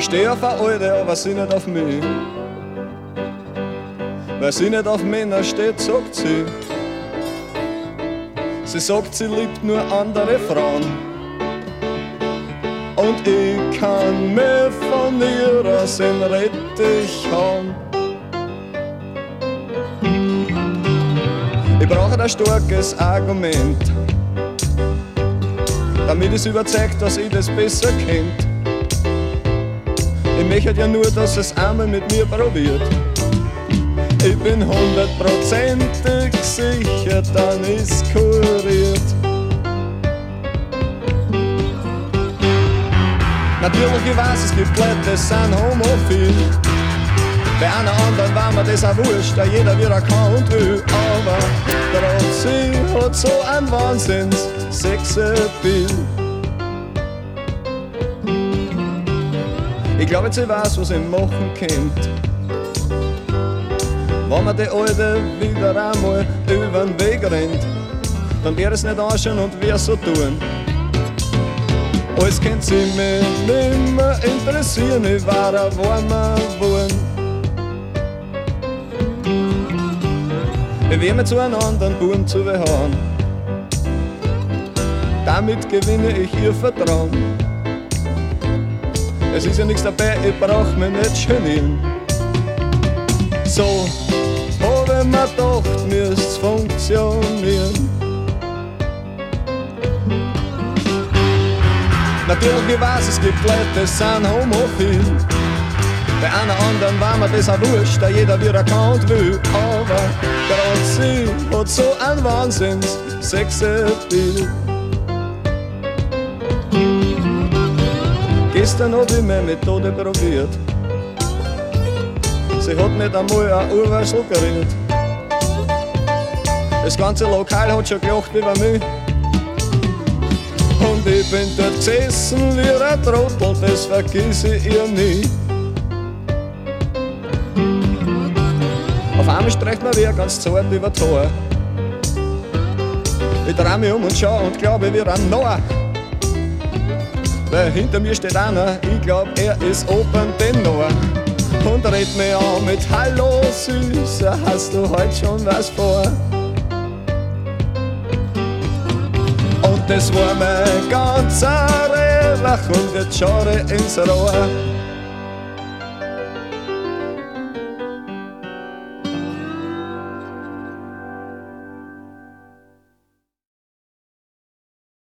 steh auf eine Alte, aber sie nicht auf mich. Weil sie nicht auf Männer steht, sagt sie. Sie sagt, sie liebt nur andere Frauen. Und ich kann mich von ihrer Sinn rettig hauen. Ich brauche ein starkes Argument, damit es überzeugt, dass ich das besser kennt. Ich möchte ja nur, dass es einmal mit mir probiert. Ich bin 100%ig sicher, dann ist kuriert. Natürlich, ich weiß, es gibt Leute, die sind homophil. Bei einer anderen war mir das auch wurscht, da jeder wieder kann und will. Aber gerade sie hat so ein Wahnsinns-Sexappeal. Ich glaube, sie weiß, was ich machen könnt. Wenn man die Alte wieder einmal übern Weg rennt, dann wird es nicht anschauen und wir so tun. Alles kennt sie mich nimmer interessieren, ich war ein warmer Wurm. Ich will mir zu einem anderen Buben zuhauen. Damit gewinne ich ihr Vertrauen. Es ist ja nichts dabei, ich brauch mich nicht genieren. So hab ich mir gedacht, müsst's funktionieren. Natürlich, ich weiß, es gibt Leute, die sind homophil. Bei einer anderen war mir das auch wurscht, da jeder wieder kann und will. Aber gerade sie hat so ein Wahnsinns-Sexappeal. Gestern hab ich meine Methode probiert. Sie hat nicht einmal ein Urweißl geriert. Das ganze Lokal hat schon gelacht über mich. Und ich bin dort gesessen wie ein Trottel, das vergiss ich ihr nie. Auf einmal streicht mir wer ganz zart über die Haare. Ich dreh mich um und schau und glaub, ich wär ein Narr. Weil hinter mir steht einer, ich glaub, er ist Open Tenor. Und redet mich an mit Hallo Süßer, hast du heute schon was vor? Und das war mein ganzer Rehwach und jetzt schaue ins Rohr.